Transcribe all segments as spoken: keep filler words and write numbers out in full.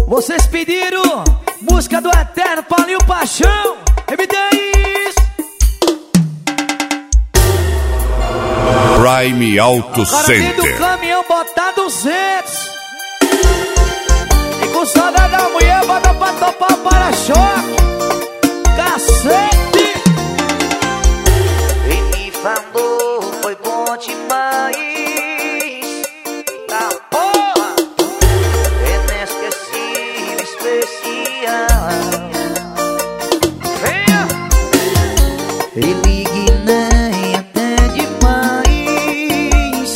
Vocês pediram música do Eterno, Paulinho Paixão. M dez Prime Auto Center. do caminhão botar duzentos. E com saudade da mulher, bota pra topar o para-choque. Cacete! Ele me falou, foi bom demais. Da porra! Inesquecível, especial. Venha! Ele guiné até demais.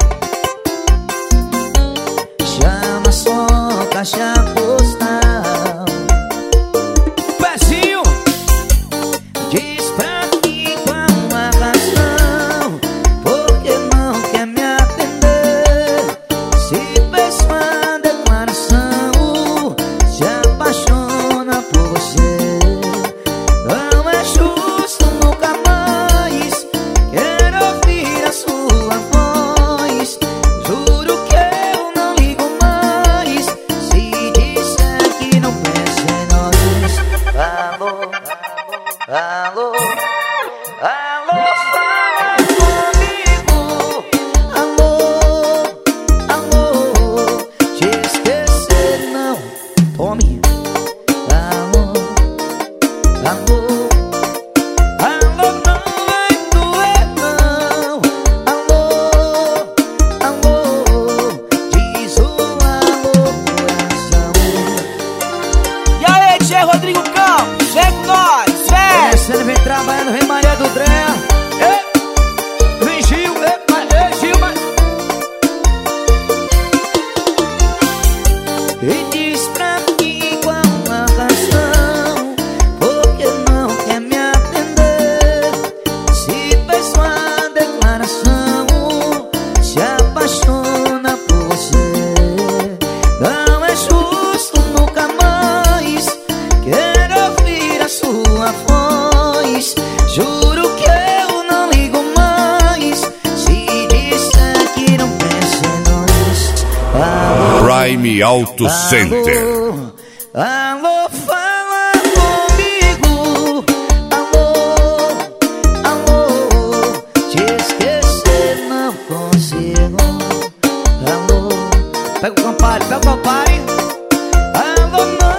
Chama só caixa postal. Pezinho! Diz pra mim qual a razão, porque não quer me atender. Se fez uma declaração, se apaixona por você. Não é justo, nunca mais quero ouvir a sua voz. Juro que eu não ligo mais se disser que não pensa em nós. Alô, alô, alô, fala comigo. Alô, alô, te esquecer não. Tome. Alô, alô, alô, não vai doer não. Alô, alô, diz o alô, coração. E aí, Tchê Rodrigo Campos, vem com nós, vem! Você vem trabalhando, vem Maria do Dré. Vem Gil, ei, ei, Gil, mas... E diz pra mim qual a razão, porque não quer me atender. Se fez uma declaração, se apaixona por você. Não é justo, nunca mais quero ouvir a sua voz. Juro que eu não ligo mais se disser que não pensa em nós. Alô, Prime Auto Center. alô, alô, fala comigo. Alô, alô, te esquecer não consigo. Alô, Pega o Campari, pega o Campari. alô, não